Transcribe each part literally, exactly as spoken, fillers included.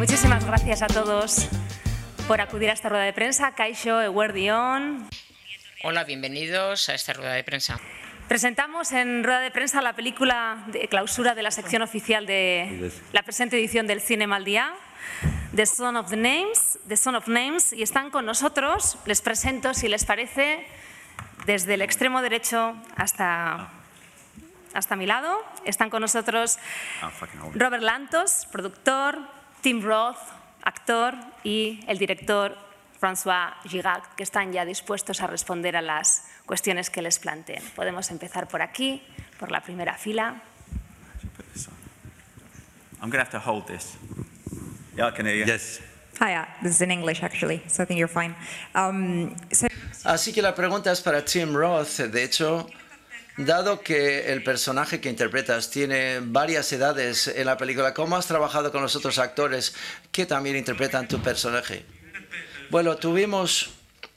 muchísimas gracias a todos por acudir a esta rueda de prensa. Kaixo, eguerdion. Hola, bienvenidos a esta rueda de prensa. Presentamos en rueda de prensa la película de clausura de la sección oficial de la presente edición del Cinema al Día, The Son of the Names, The Son of Names, y están con nosotros, les presento, si les parece, desde el extremo derecho hasta, hasta mi lado, están con nosotros Robert Lantos, productor, Tim Roth, actor, y el director François Gigac, que están ya dispuestos a responder a las cuestiones que les planteen. Podemos empezar por aquí, por la primera fila. I'm going to have to hold this. Yeah, I can hear you. Yes. Hiya, this is in English actually, so I think you're fine. Um, so Así que la pregunta es para Tim Roth. De hecho, dado que el personaje que interpretas tiene varias edades en la película, ¿cómo has trabajado con los otros actores que también interpretan tu personaje? Bueno, tuvimos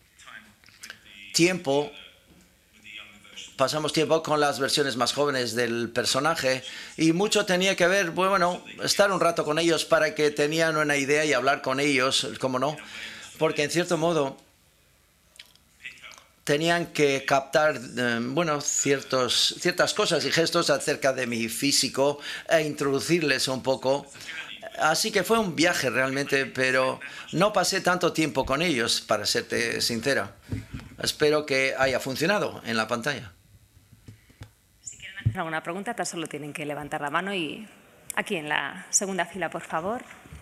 tiempo, pasamos tiempo con las versiones más jóvenes del personaje y mucho tenía que ver, bueno, estar un rato con ellos para que tenían una idea y hablar con ellos, cómo no, porque en cierto modo tenían que captar, eh, bueno, ciertos, ciertas cosas y gestos acerca de mi físico e introducirles un poco. Así que fue un viaje realmente, pero no pasé tanto tiempo con ellos, para serte sincera. Espero que haya funcionado en la pantalla. Si quieren hacer alguna pregunta, tan solo tienen que levantar la mano y aquí en la segunda fila, por favor.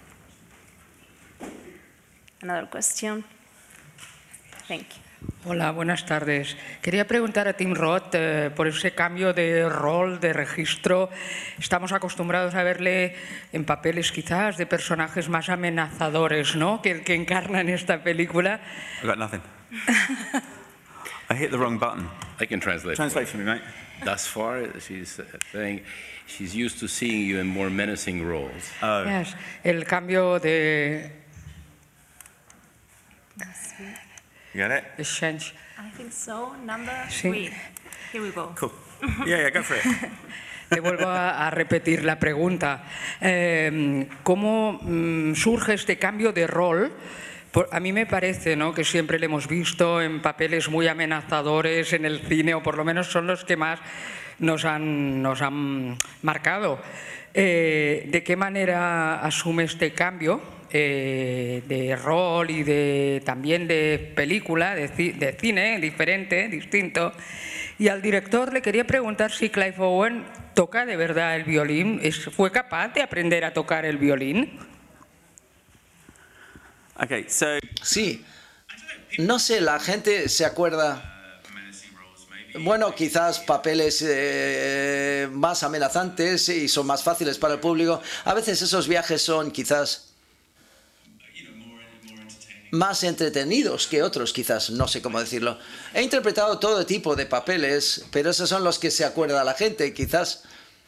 Another question. Thank you. Hola, buenas tardes. Quería preguntar a Tim Roth eh, por ese cambio de rol, de registro. Estamos acostumbrados a verle en papeles quizás de personajes más amenazadores, ¿no?, que el que encarna en esta película. I've got nothing. I hit the wrong button. I can translate. Translate for me, mate. Thus far, she's saying she's used to seeing you in more menacing roles. Oh. Yes, el cambio de... You got it? de change. I think so. Number Sí. three. Here we go. Cool. Yeah, yeah, go for it. Te vuelvo a, a repetir la pregunta. Eh, ¿Cómo mm, surge este cambio de rol? Por, a mí me parece, ¿no?, que siempre le hemos visto en papeles muy amenazadores en el cine, o por lo menos son los que más nos han, nos han marcado. Eh, ¿De qué manera asume este cambio eh, de rol y de, también de película, de, de cine diferente, distinto? Y al director le quería preguntar si Clive Owen toca de verdad el violín. ¿Fue capaz de aprender a tocar el violín? Okay, so Sí, no sé, la gente se acuerda, bueno, quizás papeles eh, más amenazantes y son más fáciles para el público. A veces esos viajes son quizás más entretenidos que otros, quizás, no sé cómo decirlo. He interpretado todo tipo de papeles, pero esos son los que se acuerda la gente, quizás.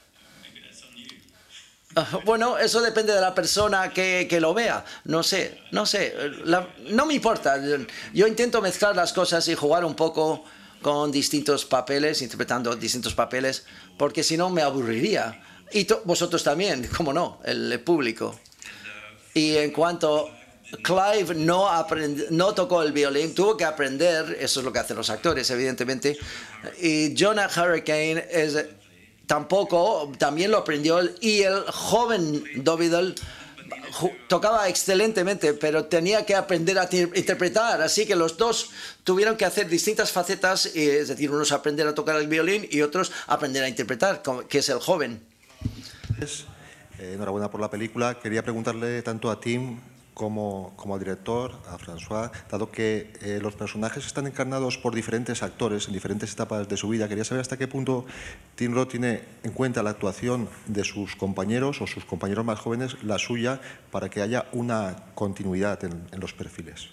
Bueno, eso depende de la persona que, que lo vea. No sé, no sé. La, no me importa. Yo intento mezclar las cosas y jugar un poco con distintos papeles, interpretando distintos papeles, porque si no me aburriría. Y to, vosotros también, cómo no, el, el público. Y en cuanto Clive no, aprend, no tocó el violín, tuvo que aprender, eso es lo que hacen los actores, evidentemente. Y Jonah Hurricane es... Tampoco, también lo aprendió, y el joven Dovidel tocaba excelentemente, pero tenía que aprender a interpretar, así que los dos tuvieron que hacer distintas facetas, es decir, unos aprender a tocar el violín y otros aprender a interpretar, que es el joven. Eh, enhorabuena por la película. Quería preguntarle tanto a Tim como, como al director, a François, dado que eh, los personajes están encarnados por diferentes actores en diferentes etapas de su vida, quería saber hasta qué punto Tim Roth tiene en cuenta la actuación de sus compañeros o sus compañeros más jóvenes, la suya, para que haya una continuidad en, en los perfiles.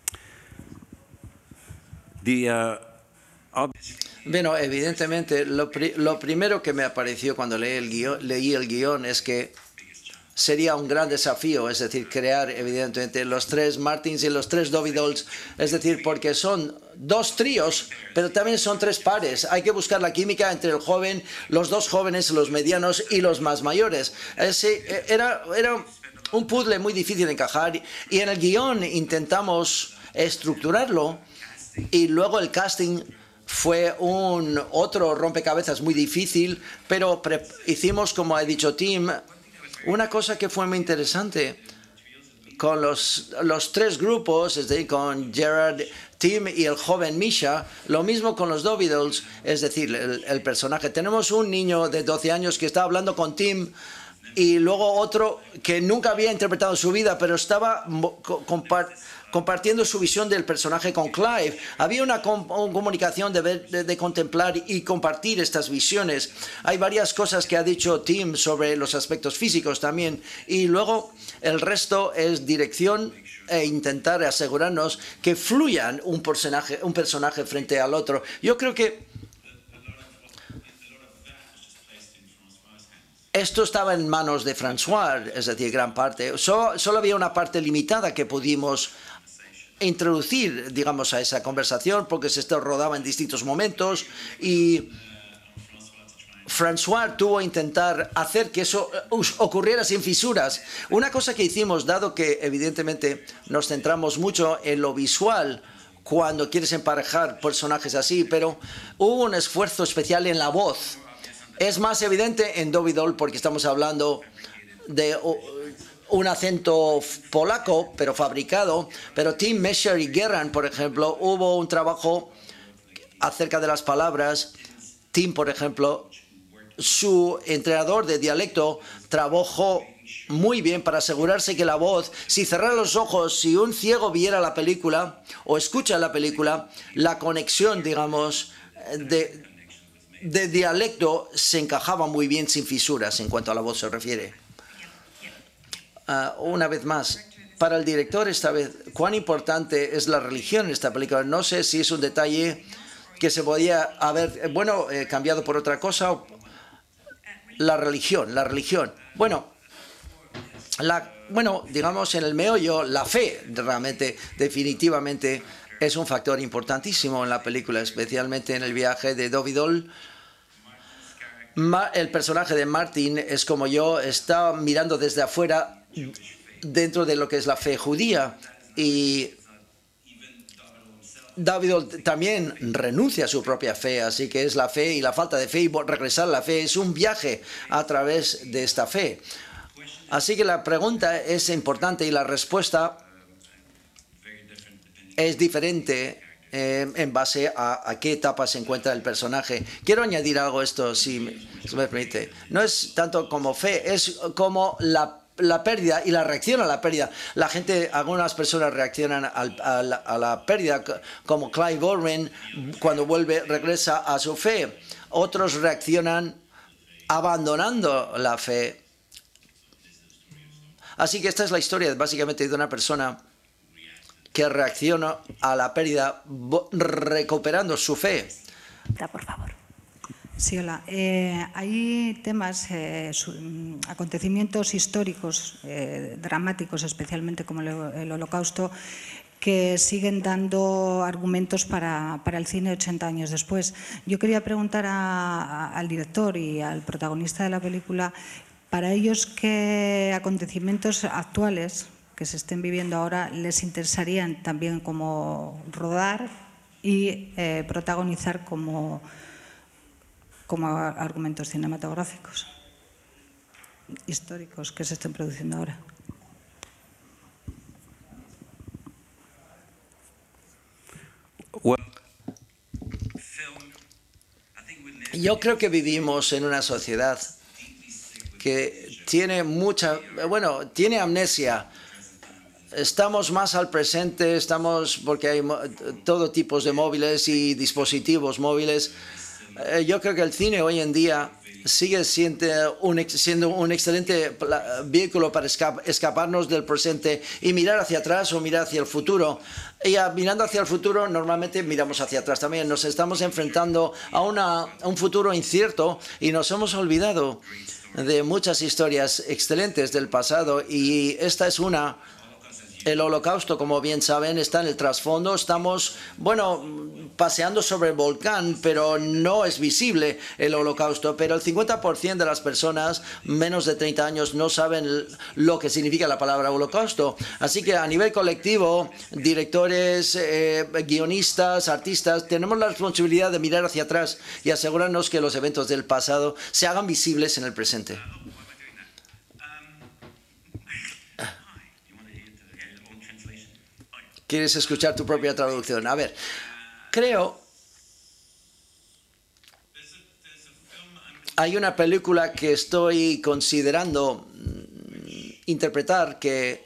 The, uh, Bueno, evidentemente, lo, pri lo primero que me apareció cuando leí el, guión, leí el guión es que sería un gran desafío, es decir, crear evidentemente los tres Martins y los tres Dovidels, es decir, porque son dos tríos, pero también son tres pares. Hay que buscar la química entre el joven, los dos jóvenes, los medianos y los más mayores. Ese era, era un puzzle muy difícil de encajar y en el guión intentamos estructurarlo y luego el casting fue un otro rompecabezas muy difícil, pero hicimos, como ha dicho Tim, una cosa que fue muy interesante con los, los tres grupos, es decir, con Gerard, Tim y el joven Misha, lo mismo con los Dovidols, es decir, el, el personaje. Tenemos un niño de doce años que está hablando con Tim y luego otro que nunca había interpretado en su vida, pero estaba compartiendo compartiendo su visión del personaje con Clive. Había una com comunicación de, ver, de, de contemplar y compartir estas visiones. Hay varias cosas que ha dicho Tim sobre los aspectos físicos también. Y luego el resto es dirección e intentar asegurarnos que fluyan un personaje, un personaje frente al otro. Yo creo que esto estaba en manos de François, es decir, gran parte. Solo, solo había una parte limitada que pudimos introducir, digamos, a esa conversación, porque se rodaba en distintos momentos y François tuvo que intentar hacer que eso ocurriera sin fisuras. Una cosa que hicimos, dado que evidentemente nos centramos mucho en lo visual cuando quieres emparejar personajes así, pero hubo un esfuerzo especial en la voz. Es más evidente en Dovidol porque estamos hablando de un acento polaco, pero fabricado. Pero Tim, Mesher y Gerard, por ejemplo, hubo un trabajo acerca de las palabras. Tim, por ejemplo, su entrenador de dialecto trabajó muy bien para asegurarse que la voz, si cerrara los ojos, si un ciego viera la película o escucha la película, la conexión, digamos, de, de dialecto se encajaba muy bien sin fisuras en cuanto a la voz se refiere. Uh, una vez más, para el director esta vez, cuán importante es la religión en esta película. No sé si es un detalle que se podía haber, bueno, eh, cambiado por otra cosa. La religión, la religión. Bueno, la, bueno, digamos en el meollo, la fe realmente, definitivamente, es un factor importantísimo en la película, especialmente en el viaje de Dovidol. El personaje de Martin es como yo, está mirando desde afuera dentro de lo que es la fe judía y David también renuncia a su propia fe, así que es la fe y la falta de fe y regresar a la fe es un viaje a través de esta fe. Así que la pregunta es importante y la respuesta es diferente eh, en base a, a qué etapa se encuentra el personaje. Quiero añadir algo a esto, si me, si me permite. No es tanto como fe, es como la la pérdida y la reacción a la pérdida. La gente, algunas personas reaccionan al, a, la, a la pérdida, como Clive Owen cuando vuelve, regresa a su fe. Otros reaccionan abandonando la fe. Así que esta es la historia básicamente de una persona que reacciona a la pérdida recuperando su fe. Por favor. Sí, hola. Eh, hay temas, eh, su, acontecimientos históricos, eh, dramáticos, especialmente como el, el Holocausto, que siguen dando argumentos para, para el cine ochenta años después. Yo quería preguntar a, a, al director y al protagonista de la película, para ellos, ¿qué acontecimientos actuales que se estén viviendo ahora les interesarían también como rodar y eh, protagonizar como... como argumentos cinematográficos históricos que se estén produciendo ahora? Yo creo que vivimos en una sociedad que tiene mucha, bueno, tiene amnesia. Estamos más al presente, estamos porque hay todo tipo de móviles y dispositivos móviles. Yo creo que el cine hoy en día sigue siendo un, siendo un excelente vehículo para escaparnos del presente y mirar hacia atrás o mirar hacia el futuro. Y mirando hacia el futuro, normalmente miramos hacia atrás también. Nos estamos enfrentando a, una, a un futuro incierto y nos hemos olvidado de muchas historias excelentes del pasado y esta es una. El Holocausto, como bien saben, está en el trasfondo. Estamos, bueno, paseando sobre el volcán, pero no es visible el Holocausto. Pero el cincuenta por ciento de las personas menos de treinta años no saben lo que significa la palabra Holocausto. Así que a nivel colectivo, directores, eh, guionistas, artistas, tenemos la responsabilidad de mirar hacia atrás y asegurarnos que los eventos del pasado se hagan visibles en el presente. ¿Quieres escuchar tu propia traducción? A ver, creo... Hay una película que estoy considerando interpretar que,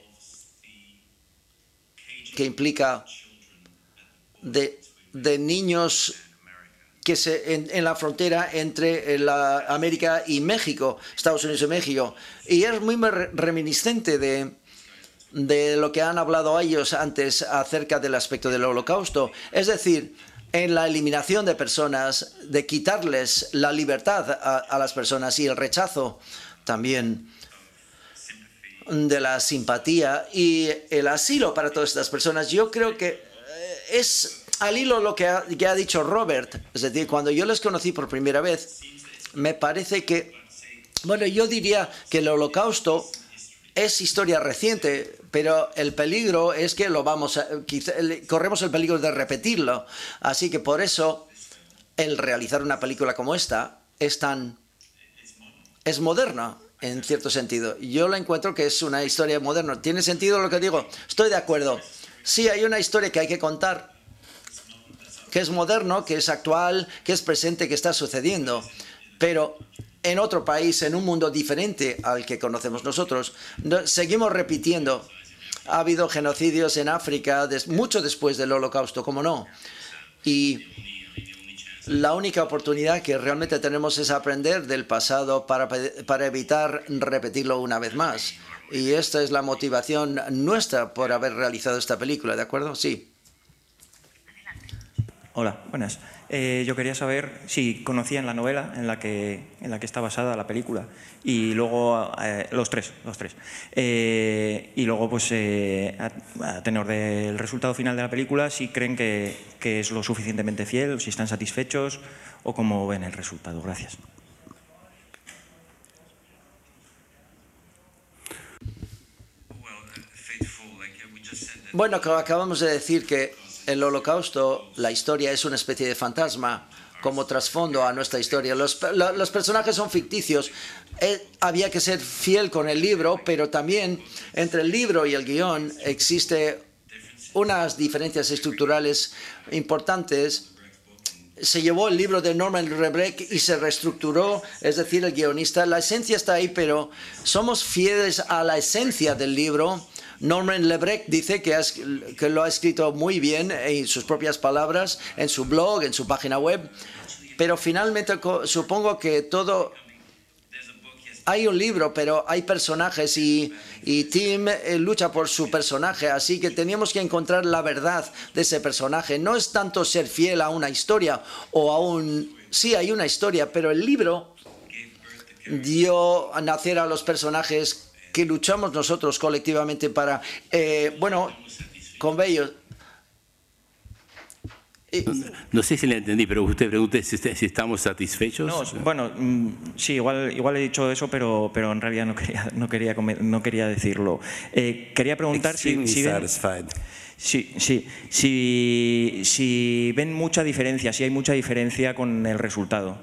que implica de, de niños que se, en, en la frontera entre la América y México, Estados Unidos y México. Y es muy reminiscente de... de lo que han hablado ellos antes acerca del aspecto del Holocausto, es decir, en la eliminación de personas, de quitarles la libertad a, a las personas y el rechazo también de la simpatía y el asilo para todas estas personas. Yo creo que es al hilo lo que ha, que ha dicho Robert, es decir, cuando yo les conocí por primera vez, me parece que, bueno, yo diría que el Holocausto es historia reciente, pero el peligro es que lo vamos a, quizá, corremos el peligro de repetirlo. Así que por eso el realizar una película como esta es tan es moderna en cierto sentido. Yo la encuentro que es una historia moderna. ¿Tiene sentido lo que digo? Estoy de acuerdo. Sí, hay una historia que hay que contar, que es moderno, que es actual, que es presente, que está sucediendo, pero en otro país, en un mundo diferente al que conocemos nosotros, seguimos repitiendo. Ha habido genocidios en África des, mucho después del Holocausto, ¿cómo no? Y la única oportunidad que realmente tenemos es aprender del pasado para, para evitar repetirlo una vez más. Y esta es la motivación nuestra por haber realizado esta película, ¿de acuerdo? Sí. Hola, buenas. Eh, yo quería saber si conocían la novela en la que, en la que está basada la película y luego eh, los tres, los tres. Eh, y luego, pues, eh, a, a tenor del resultado final de la película, si creen que, que es lo suficientemente fiel, si están satisfechos o cómo ven el resultado. Gracias. Bueno, acabamos de decir que el Holocausto, la historia es una especie de fantasma como trasfondo a nuestra historia. Los, los personajes son ficticios. Eh, había que ser fiel con el libro, pero también entre el libro y el guión existe unas diferencias estructurales importantes. Se llevó el libro de Norman Lebrecht y se reestructuró, es decir, el guionista. La esencia está ahí, pero somos fieles a la esencia del libro. Norman Lebrecht dice que, has, que lo ha escrito muy bien en sus propias palabras, en su blog, en su página web, pero finalmente supongo que todo... Hay un libro, pero hay personajes y, y Tim eh, lucha por su personaje, así que teníamos que encontrar la verdad de ese personaje. No es tanto ser fiel a una historia o a un... Sí, hay una historia, pero el libro dio a nacer a los personajes que luchamos nosotros colectivamente para, eh, bueno, con ellos. No, no sé si le entendí, pero usted pregunta si, si estamos satisfechos. No, bueno, sí, igual, igual he dicho eso, pero, pero en realidad no quería, no quería, no quería decirlo. Eh, quería preguntar si, si, ven, sí, sí, si, si ven mucha diferencia, si hay mucha diferencia con el resultado.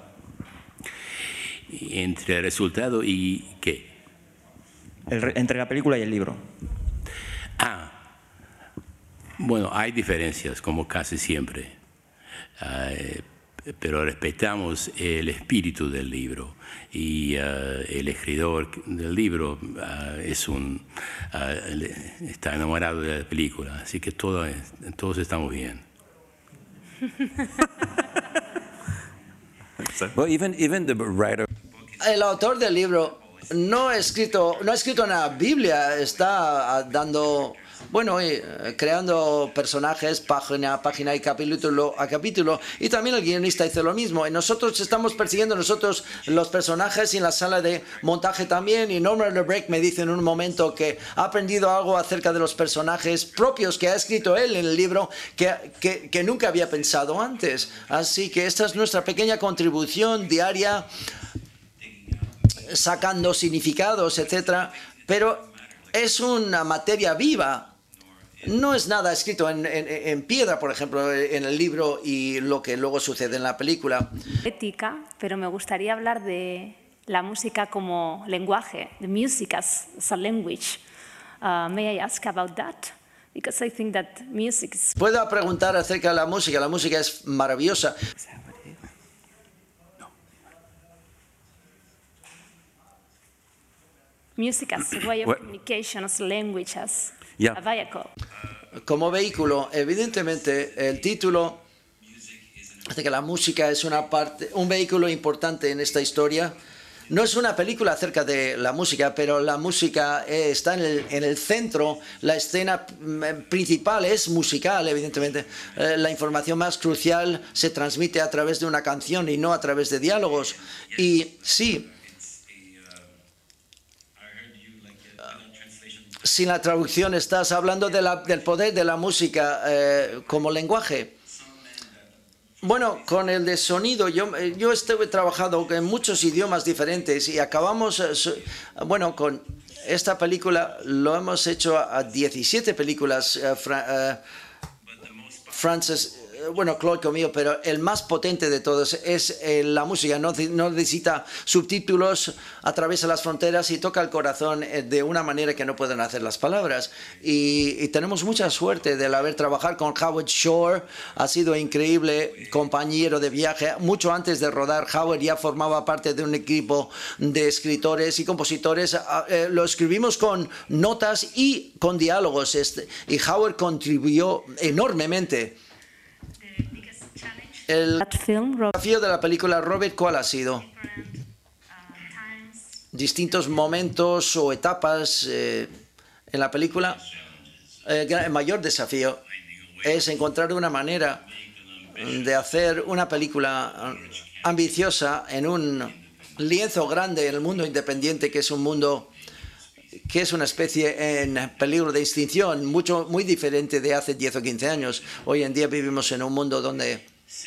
¿Entre el resultado y qué? El, entre la película y el libro. Ah, bueno, hay diferencias, como casi siempre, uh, pero respetamos el espíritu del libro y uh, el escritor del libro uh, es un, uh, está enamorado de la película, así que todo es, todos estamos bien. Well, even, even the writer... El autor del libro no ha escrito, no ha escrito una Biblia, está dando bueno, eh, creando personajes página a página y capítulo a capítulo. Y también el guionista hizo lo mismo. Y nosotros estamos persiguiendo nosotros los personajes y en la sala de montaje también. Y Norman LeBrecq me dice en un momento que ha aprendido algo acerca de los personajes propios que ha escrito él en el libro que, que, que nunca había pensado antes. Así que esta es nuestra pequeña contribución diaria, sacando significados, etcétera. Pero es una materia viva. No es nada escrito en, en, en piedra, por ejemplo, en el libro y lo que luego sucede en la película. Ética, pero me gustaría hablar de la música como lenguaje, the music as, as a language. Uh, may I ask about that? Because I think that music is... Puedo preguntar acerca de la música. La música es maravillosa. Music as a way of communication, as a language, as yeah. a vehicle. Como vehículo, evidentemente, el título hace que la música es una parte, un vehículo importante en esta historia. No es una película acerca de la música, pero la música eh, está en el, en el centro. La escena principal es musical, evidentemente. Eh, la información más crucial se transmite a través de una canción y no a través de diálogos. Y sí, sin la traducción estás hablando de la, del poder de la música eh, como lenguaje. Bueno, con el de sonido, yo, yo estuve trabajando en muchos idiomas diferentes y acabamos, bueno, con esta película lo hemos hecho a diecisiete películas, uh, fra, uh, Francis, bueno, Claude conmigo, pero el más potente de todos es eh, la música. No, no necesita subtítulos, atraviesa las fronteras y toca el corazón eh, de una manera que no pueden hacer las palabras. Y, y tenemos mucha suerte de haber trabajado con Howard Shore. Ha sido increíble, compañero de viaje. Mucho antes de rodar, Howard ya formaba parte de un equipo de escritores y compositores. Eh, lo escribimos con notas y con diálogos. Este, y Howard contribuyó enormemente. El desafío de la película, Robert, ¿cuál ha sido? Distintos momentos o etapas eh, en la película. Eh, el mayor desafío es encontrar una manera de hacer una película ambiciosa en un lienzo grande en el mundo independiente, que es un mundo que es una especie en peligro de extinción, mucho, muy diferente de hace diez o quince años. Hoy en día vivimos en un mundo donde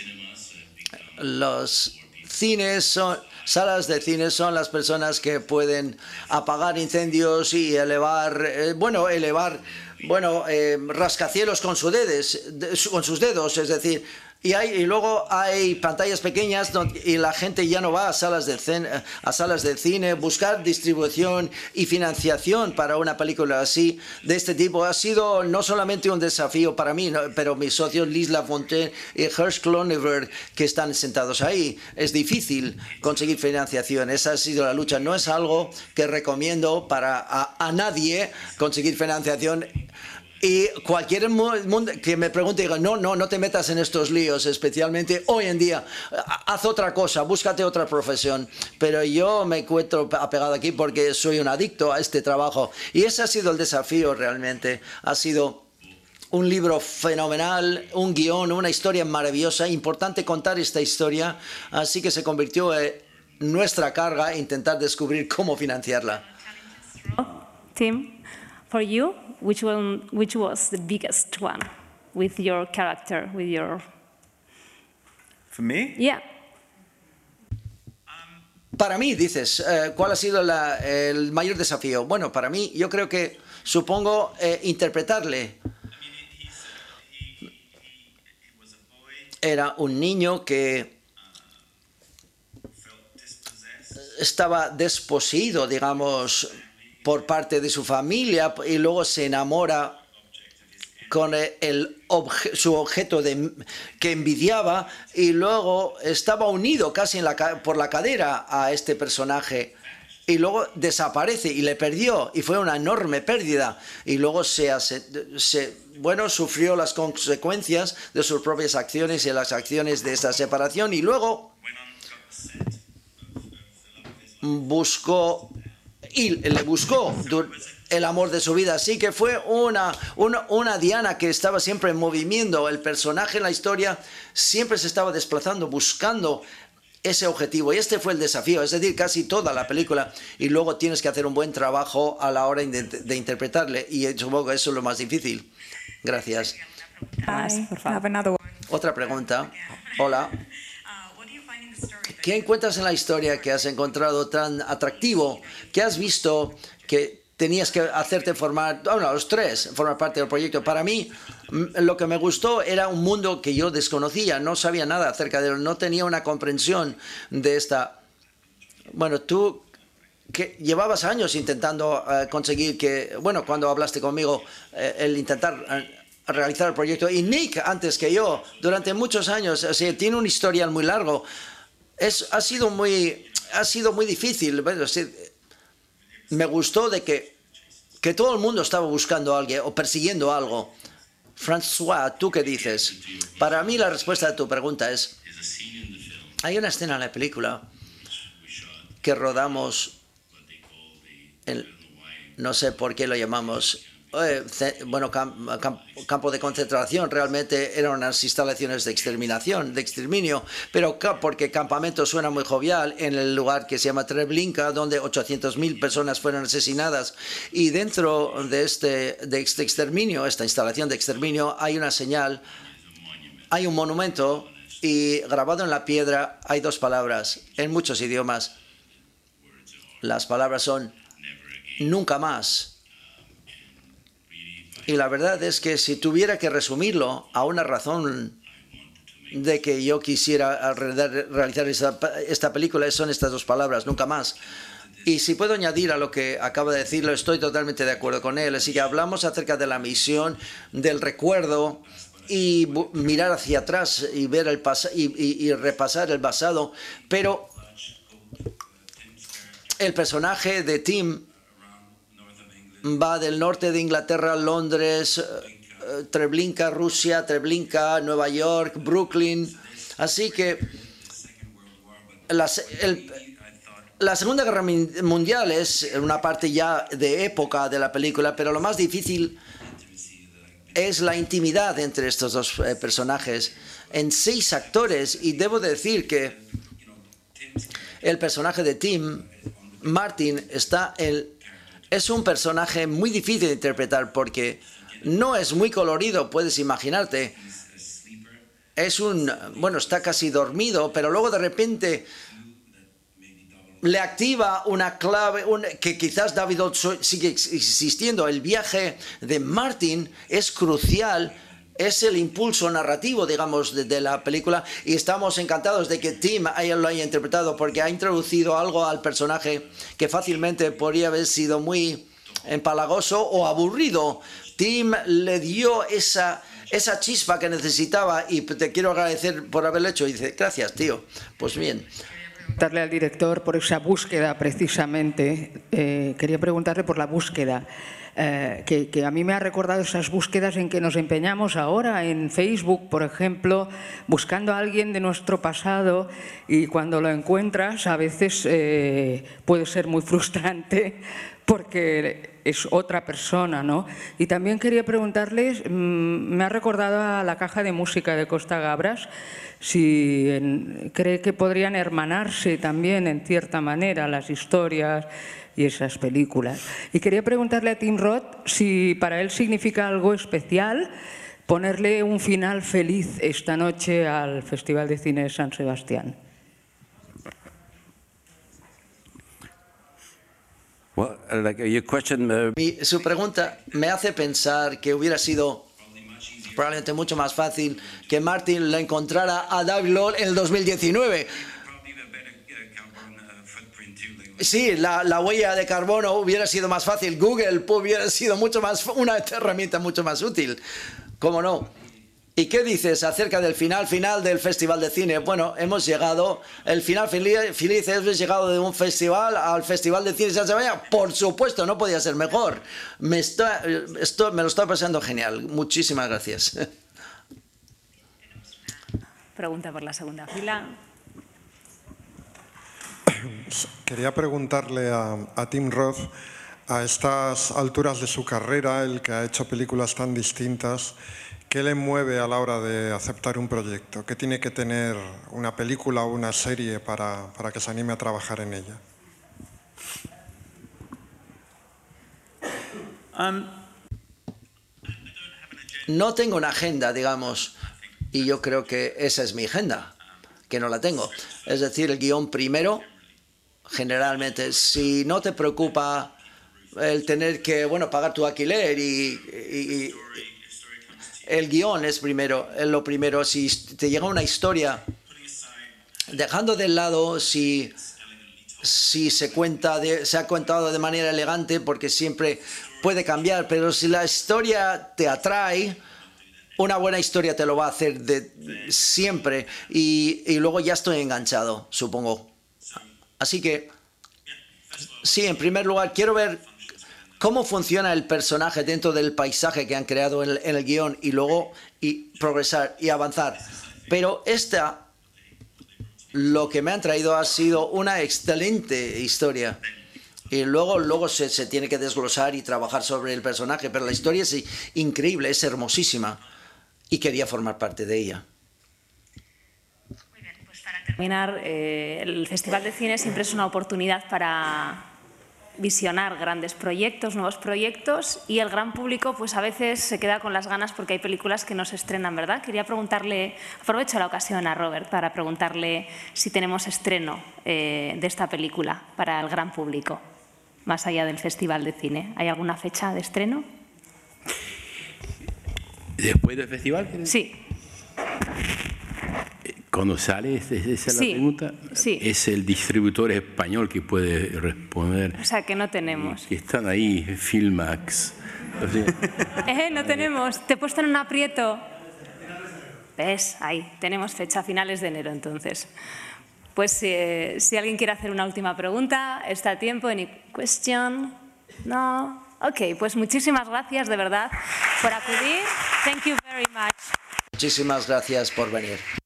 los cines son, salas de cine son las personas que pueden apagar incendios y elevar, eh, bueno, elevar, bueno, eh, rascacielos con, su dedes, de, con sus dedos, es decir, y, hay, y luego hay pantallas pequeñas donde, y la gente ya no va a salas, de cine, a salas de cine. Buscar distribución y financiación para una película así, de este tipo, ha sido no solamente un desafío para mí, no, pero mis socios Liz Lafontaine y Hirsch Cloneberg, que están sentados ahí. Es difícil conseguir financiación, esa ha sido la lucha. No es algo que recomiendo para a, a nadie conseguir financiación. Y cualquier mundo que me pregunte, diga, no, no, no te metas en estos líos, especialmente hoy en día. Haz otra cosa, búscate otra profesión. Pero yo me encuentro apegado aquí porque soy un adicto a este trabajo. Y ese ha sido el desafío realmente. Ha sido un libro fenomenal, un guión, una historia maravillosa. Importante contar esta historia. Así que se convirtió en nuestra carga intentar descubrir cómo financiarla. Tim, for you, which one, which was the biggest one with your character, with your... For me? Yeah. Para mí, dices, eh, ¿cuál ha sido la, el mayor desafío? Bueno, para mí, yo creo que, supongo, eh, interpretarle. Era un niño que estaba desposeído, digamos, por parte de su familia, y luego se enamora con el obje, su objeto de, que envidiaba, y luego estaba unido casi en la, por la cadera a este personaje, y luego desaparece y le perdió, y fue una enorme pérdida, y luego se, se bueno, sufrió las consecuencias de sus propias acciones y las acciones de esta separación, y luego buscó y le buscó el amor de su vida. Así que fue una, una, una Diana que estaba siempre en movimiento. El personaje en la historia siempre se estaba desplazando, buscando ese objetivo. Y este fue el desafío, es decir, casi toda la película. Y luego tienes que hacer un buen trabajo a la hora de, de interpretarle. Y supongo que eso es lo más difícil. Gracias. I have another one. Otra pregunta. Hola. ¿Qué encuentras en la historia que has encontrado tan atractivo? ¿Qué has visto que tenías que hacerte formar, bueno, los tres, formar parte del proyecto? Para mí, lo que me gustó era un mundo que yo desconocía, no sabía nada acerca de él, no tenía una comprensión de esta... Bueno, tú que llevabas años intentando uh, conseguir que, bueno, cuando hablaste conmigo, uh, el intentar... Uh, realizar el proyecto, y Nick antes que yo durante muchos años, o sea, tiene un historial muy largo. Es, ha sido muy ha sido muy difícil. Bueno, sí, me gustó de que que todo el mundo estaba buscando a alguien o persiguiendo algo. François, ¿tú qué dices? Para mí la respuesta a tu pregunta es, hay una escena en la película que rodamos en, no sé por qué lo llamamos Eh, bueno, camp, camp, campo de concentración. Realmente eran unas instalaciones de exterminación, de exterminio, pero porque campamento suena muy jovial, en el lugar que se llama Treblinka, donde ochocientas mil personas fueron asesinadas. Y dentro de este, de este exterminio, esta instalación de exterminio, hay una señal, hay un monumento, y grabado en la piedra hay dos palabras, en muchos idiomas. Las palabras son nunca más. Y la verdad es que si tuviera que resumirlo a una razón de que yo quisiera realizar esta, esta película, son estas dos palabras, nunca más. Y si puedo añadir a lo que acaba de decirlo, estoy totalmente de acuerdo con él. Así que hablamos acerca de la misión, del recuerdo y mirar hacia atrás y ver el pas- y, y, y repasar el pasado. Pero el personaje de Tim va del norte de Inglaterra, Londres, uh, Treblinka, Rusia, Treblinka, Nueva York, Brooklyn. Así que la, el, la Segunda Guerra Mundial es una parte ya de época de la película, pero lo más difícil es la intimidad entre estos dos eh, personajes en seis actores. Y debo decir que el personaje de Tim, Martin, está el es un personaje muy difícil de interpretar porque no es muy colorido, puedes imaginarte. Es un, bueno, está casi dormido, pero luego de repente le activa una clave un, que quizás David sigue existiendo. El viaje de Martin es crucial, es el impulso narrativo, digamos, de, de la película, y estamos encantados de que Tim haya, lo haya interpretado porque ha introducido algo al personaje que fácilmente podría haber sido muy empalagoso o aburrido. Tim le dio esa, esa chispa que necesitaba y te quiero agradecer por haberlo hecho. Y dice, gracias, tío. Pues bien. Darle al director por esa búsqueda precisamente, eh, quería preguntarle por la búsqueda. Eh, que, que a mí me ha recordado esas búsquedas en que nos empeñamos ahora en Facebook, por ejemplo, buscando a alguien de nuestro pasado, y cuando lo encuentras a veces eh, puede ser muy frustrante porque es otra persona, ¿no? Y también quería preguntarles, mmm, me ha recordado a la caja de música de Costa Gabras, si en, cree que podrían hermanarse también en cierta manera las historias y esas películas. Y quería preguntarle a Tim Roth si para él significa algo especial ponerle un final feliz esta noche al Festival de Cine de San Sebastián. Well, like your question, uh... Mi, su pregunta me hace pensar que hubiera sido probablemente mucho más fácil que Martin le encontrara a David Lohl en el dos mil diecinueve. Sí, la, la huella de carbono hubiera sido más fácil. Google hubiera sido mucho más, una herramienta mucho más útil. ¿Cómo no? ¿Y qué dices acerca del final final del Festival de Cine? Bueno, hemos llegado, el final feliz, hemos llegado de un festival al Festival de Cine de San Sebastián. Por supuesto, no podía ser mejor. Me, está, esto, me lo está pasando genial. Muchísimas gracias. Pregunta por la segunda fila. Quería preguntarle a, a Tim Roth a estas alturas de su carrera, el que ha hecho películas tan distintas, ¿qué le mueve a la hora de aceptar un proyecto? ¿Qué tiene que tener una película o una serie para, para que se anime a trabajar en ella? Um, no tengo una agenda, digamos, y yo creo que esa es mi agenda, que no la tengo. Es decir, el guión primero, generalmente, si no te preocupa el tener que, bueno, pagar tu alquiler y, y, y el guión es primero, es lo primero. Si te llega una historia, dejando de lado si, si se, cuenta de, se ha contado de manera elegante, porque siempre puede cambiar, pero si la historia te atrae, una buena historia te lo va a hacer de siempre y, y luego ya estoy enganchado, supongo. Así que, sí, en primer lugar, quiero ver cómo funciona el personaje dentro del paisaje que han creado en el, en el guión y luego y progresar y avanzar. Pero esta, lo que me han traído ha sido una excelente historia. Y luego, luego se, se tiene que desglosar y trabajar sobre el personaje, pero la historia es increíble, es hermosísima y quería formar parte de ella. Muy bien, pues para terminar, eh, el Festival de Cine siempre es una oportunidad para visionar grandes proyectos, nuevos proyectos, y el gran público pues a veces se queda con las ganas porque hay películas que no se estrenan, ¿verdad? Quería preguntarle, aprovecho la ocasión a Robert para preguntarle si tenemos estreno eh, de esta película para el gran público, más allá del Festival de Cine. ¿Hay alguna fecha de estreno? ¿Después del festival? Sí. Cuando sale, ¿esa es la Sí, pregunta? sí. Es el distribuidor español que puede responder. O sea, que no tenemos. Que están ahí, Filmax. O sea, Eh, no tenemos. Te he puesto en un aprieto. ¿Ves? Ahí. Tenemos fecha a finales de enero, entonces. Pues eh, si alguien quiere hacer una última pregunta, está a tiempo. ¿Any question? No. Ok, pues muchísimas gracias de verdad por acudir. Thank you very much. Muchísimas gracias por venir.